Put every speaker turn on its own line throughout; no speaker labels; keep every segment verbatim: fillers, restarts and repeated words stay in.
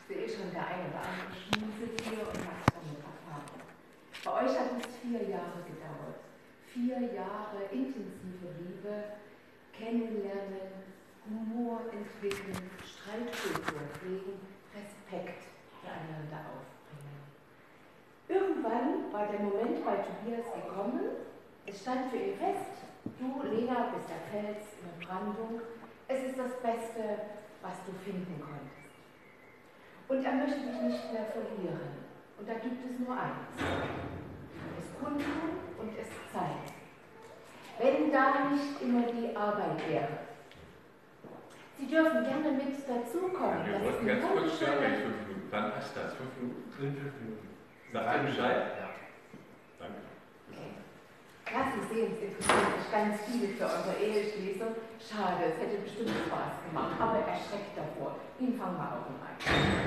sehe schon, der eine oder andere schmunzelt hier und hat damit Erfahrung. Bei euch hat es vier Jahre gedauert. Vier Jahre intensive Liebe, kennenlernen, Humor entwickeln, Streitkultur pflegen, Respekt füreinander aufbringen. Irgendwann war der Moment bei Tobias gekommen, es stand für ihn fest, du, Lena, bist der Fels in der Brandung, es ist das Beste, was du finden konntest. Und er möchte dich nicht mehr verlieren. Und da gibt es nur eins. Es kundtun und es zeigen. Wenn da nicht immer die Arbeit wäre. Sie dürfen gerne mit dazukommen.
Wir wollten ganz kurz stören, wenn fünf Minuten. Wann passt das? Fünf Minuten?
Sind fünf Minuten.
Sagt ihr Bescheid?
Ja.
Danke.
Okay. Ja, Sie sehen, es interessiert sich ganz viele für unsere Eheschließung. Schade, es hätte bestimmt Spaß gemacht, aber erschreckt davor. Den fangen wir auch mal an.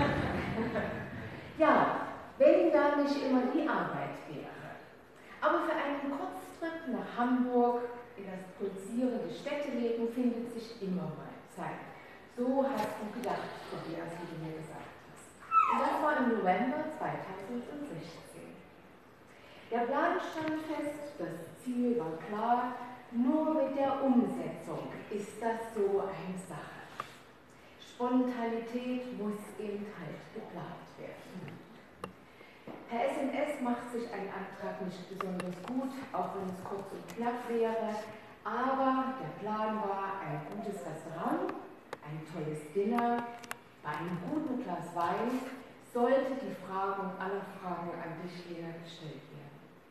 Ja, wenn da nicht immer die Arbeit wäre. Aber für einen Kurztrip nach Hamburg in das pulsierende Städteleben findet sich immer mal Zeit. So hast du gedacht, Tobias, wie du mir gesagt hast. Und das war im November zweitausendsechzehn. Der Plan stand fest, das Ziel war klar, nur mit der Umsetzung ist das so eine Sache. Spontanität muss eben halt geplant werden. Per S M S macht sich ein Antrag nicht besonders gut, auch wenn es kurz und knapp wäre, aber der Plan war ein gutes Restaurant, ein tolles Dinner, bei einem guten Glas Wein sollte die Fragen aller Fragen an dich, Lena, gestellt werden.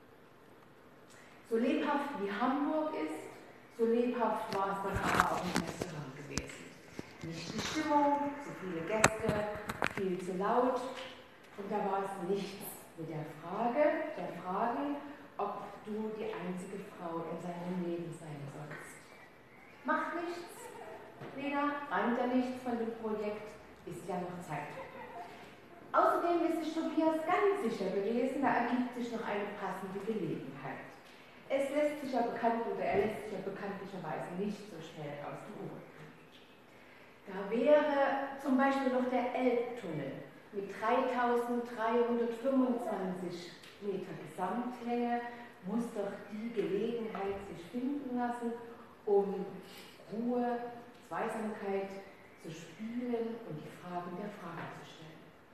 So lebhaft wie Hamburg ist, so lebhaft war es dann aber auch im Restaurant gewesen. Nicht die Stimmung, zu viele Gäste, viel zu laut und da war es nichts mit der Frage, der Fragen, ob du die einzige Frau in seinem Leben sein sollst. Macht nichts, Lena, ahnt ja nichts von dem Projekt, ist ja noch Zeit. Außerdem ist sich Tobias ganz sicher gewesen, da ergibt sich noch eine passende Gelegenheit. Es lässt sich ja bekannt oder er lässt sich ja bekanntlicherweise nicht so schnell aus dem Ruhe. Da wäre zum Beispiel noch der Elbtunnel mit dreitausenddreihundertfünfundzwanzig Meter Gesamtlänge, muss doch die Gelegenheit sich finden lassen, um Ruhe, Zweisamkeit zu spielen und die Fragen der Frage zu stellen.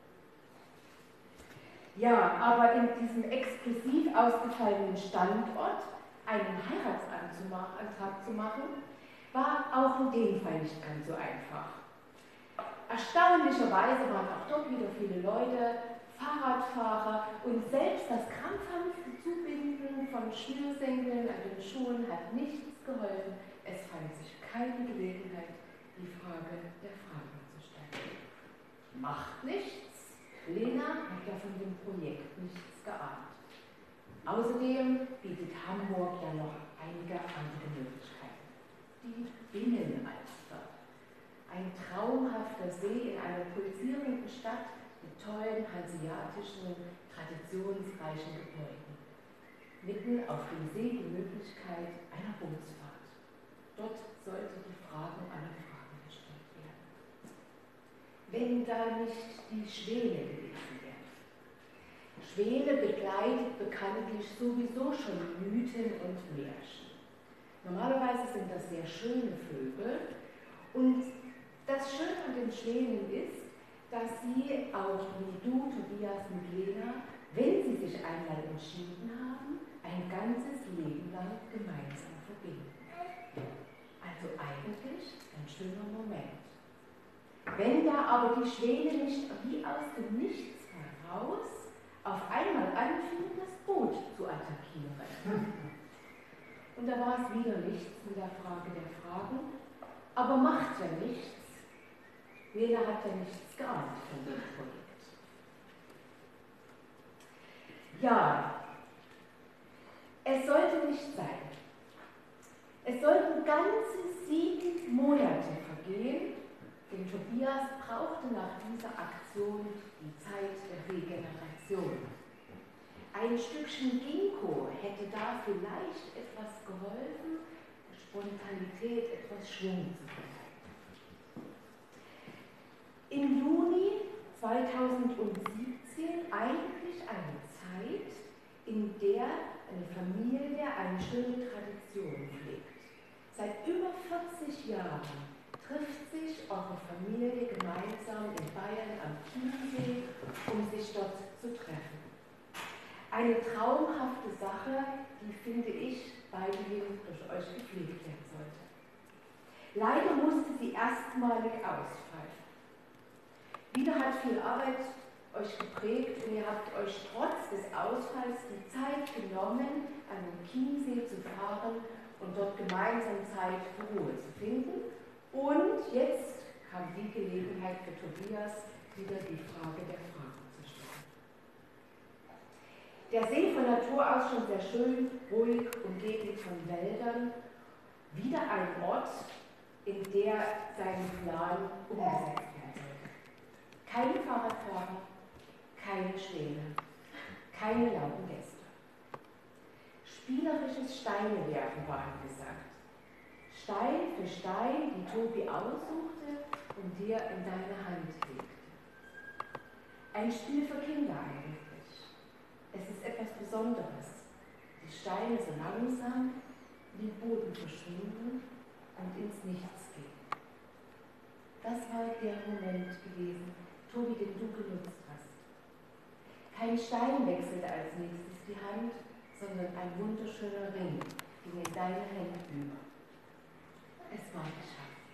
Ja, aber in diesem exklusiv ausgefallenen Standort einen Heiratsantrag zu machen, war auch in dem Fall nicht ganz so einfach. Erstaunlicherweise waren auch dort wieder viele Leute, Fahrradfahrer und selbst das krampfhafte Zubinden von Schnürsenkeln an den Schuhen hat nichts geholfen. Es fand sich keine Gelegenheit, die Frage der Fragen zu stellen. Macht nichts. Lena hat ja von dem Projekt nichts geahnt. Außerdem bietet Hamburg ja noch einige andere Möglichkeiten. Die Binnenalster. Ein traumhafter See in einer pulsierenden Stadt mit tollen hanseatischen, traditionsreichen Gebäuden. Mitten auf dem See die Möglichkeit einer Bootsfahrt. Dort sollte die Fragen aller Fragen gestellt werden. Wenn da nicht die Schwäne gewesen wäre. Schwäne begleitet bekanntlich sowieso schon Mythen und Märchen. Normalerweise sind das sehr schöne Vögel und das Schöne an den Schwänen ist, dass sie auch wie du, Tobias und Lena, wenn sie sich einmal entschieden haben, ein ganzes Leben lang gemeinsam verbinden. Also eigentlich ein schöner Moment. Wenn da aber die Schwäne nicht wie aus dem Nichts heraus auf einmal anfingen, das Boot zu attackieren. Und da war es wieder nichts mit der Frage der Fragen, aber macht ja nichts. Lena hat ja nichts geahnt von dem Projekt. Ja, es sollte nicht sein. Es sollten ganze sieben Monate vergehen, denn Tobias brauchte nach dieser Aktion die Zeit der Regeneration. Ein Stückchen Ginkgo hätte da vielleicht etwas geholfen, der Spontanität etwas Schwung zu verleihen. Im Juni zweitausendsiebzehn eigentlich eine Zeit, in der eine Familie eine schöne Tradition pflegt. Seit über vierzig Jahren trifft sich eure Familie gemeinsam in Bayern am Chiemsee, um sich dort zu treffen. Eine traumhafte Sache, die, finde ich, weitgehend durch euch gepflegt werden sollte. Leider musste sie erstmalig ausfallen. Wieder hat viel Arbeit euch geprägt und ihr habt euch trotz des Ausfalls die Zeit genommen, an den Chiemsee zu fahren und dort gemeinsam Zeit für Ruhe zu finden. Und jetzt kam die Gelegenheit für Tobias, wieder die Frage der Fragen zu stellen. Der See von Natur aus schon sehr schön, ruhig, umgeben von Wäldern. Wieder ein Ort, in der sein Plan umgesetzt werden sollte. Keine Fahrradfahrer, keine Schwäne, keine lauten Gäste. Spielerisches Steinewerfen war angesagt. Stein für Stein, die Tobi aussuchte und dir in deine Hand legte. Ein Spiel für Kinder eigentlich. Es ist etwas Besonderes. Die Steine so langsam wie Boden verschwinden und ins Nichts gehen. Das war der Moment gewesen, Tobi, den du genutzt hast. Kein Stein wechselte als nächstes die Hand, sondern ein wunderschöner Ring ging in deine Hände über. Es war geschafft.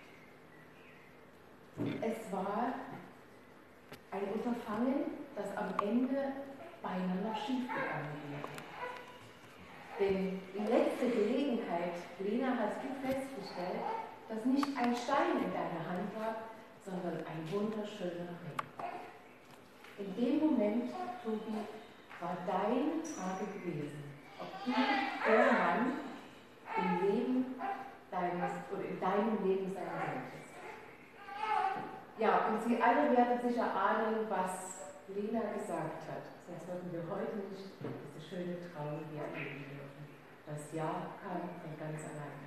Es war ein Unterfangen, das am Ende beinahe noch schief gegangen wäre. Denn die letzte Gelegenheit, Lena, hast du festgestellt, dass nicht ein Stein in deiner Hand war, sondern ein wunderschöner Ring. In dem Moment, Tobi, war deine Frage gewesen, ob du der Mann im Leben deines, oder in deinem Leben sein solltest. Ja, und Sie alle werden sicher ahnen, was Lena gesagt hat. Sonst würden wir heute nicht diese schöne Trauung hier erleben dürfen. Das Ja kam von ganz alleine.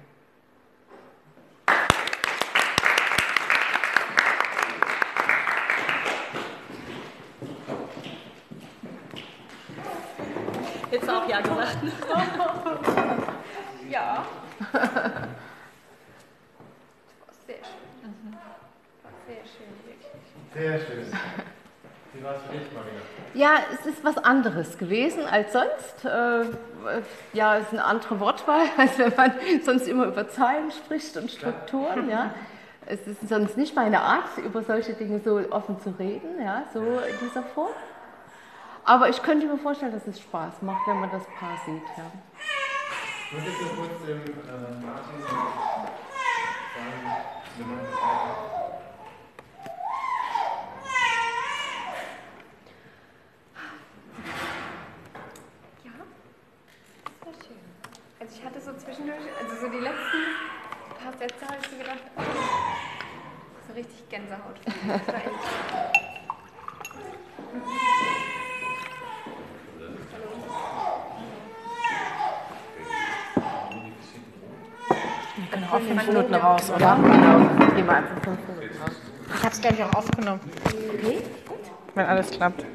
Jetzt auch Ja gesagt. Ja. Sehr schön. Sehr schön, wirklich.
Sehr schön. Wie war es für dich, Marina?
Ja, es ist was anderes gewesen als sonst. Äh, ja, es ist eine andere Wortwahl, als wenn man sonst immer über Zahlen spricht und Strukturen. Ja. Es ist sonst nicht meine Art, über solche Dinge so offen zu reden, ja, so in dieser Form. Aber ich könnte mir vorstellen, dass es Spaß macht, wenn man das Paar sieht. Ja.
Ich würde jetzt noch kurz dem äh, Martin sagen, wir machen das weiter.
Ja, das war schön. Also ich hatte so zwischendurch, also so die letzten paar Sätze habe ich so gedacht, oh, so richtig Gänsehaut. Das war echt.
Wir können auch fünf Minuten raus, oder?
Genau, gehen wir einfach fünf Minuten raus.
Ich habe es, glaube ich, auch aufgenommen.
Okay, gut.
Wenn alles klappt.